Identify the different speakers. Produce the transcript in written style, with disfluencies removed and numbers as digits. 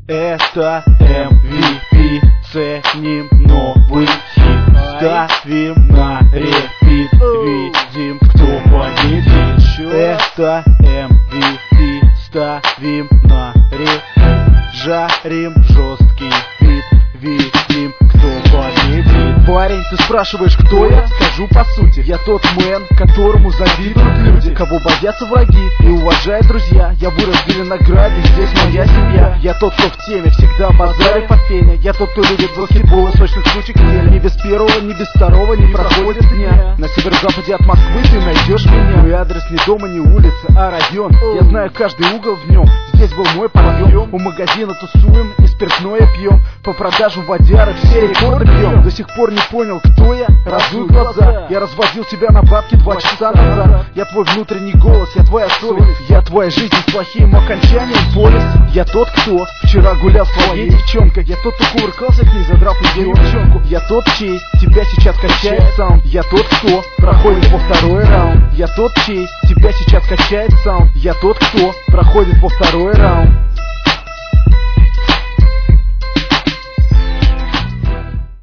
Speaker 1: Это MVP, ценим новый хит, ставим на репит, видим, кто победит. Это MVP, ставим на репит, жарим жесткий бит, видим, кто победит. Парень, ты спрашиваешь, кто я? Скажу по сути, я тот мэн, которому завидуют люди, кого боятся враги и уважают друзья. Я вырос в Зеленограде, здесь моя семья. Я тот, кто в теме, всегда базарит по фене. Я тот, кто любит баскетбол и сочных штучек в деле. Ни без первого, ни без второго не проходит дня. На северо-западе от Москвы ты найдешь меня. Мой адрес не дома, не улица, а район. Я знаю каждый угол в нем, здесь был мой подъем. У магазина тусуем и спиртное пьем, по продажу водяры все рекорды бьем. До сих пор не понял, кто я, разуй глаза. Я разводил тебя на бабки 2 часа назад. Я твой внутренний голос, я твоя совесть. Я твоя жизнь с плохим окончанием повесть. Я тот, кто вчера гулял с твоей девчонкой. Я тот, кто кувыркался к ней, задрав ее девчонку. Я тот, чей тебя сейчас качает саунд. Я тот, кто проходит во второй раунд. Я тот, чей тебя сейчас качает саунд. Я тот, кто проходит во второй раунд.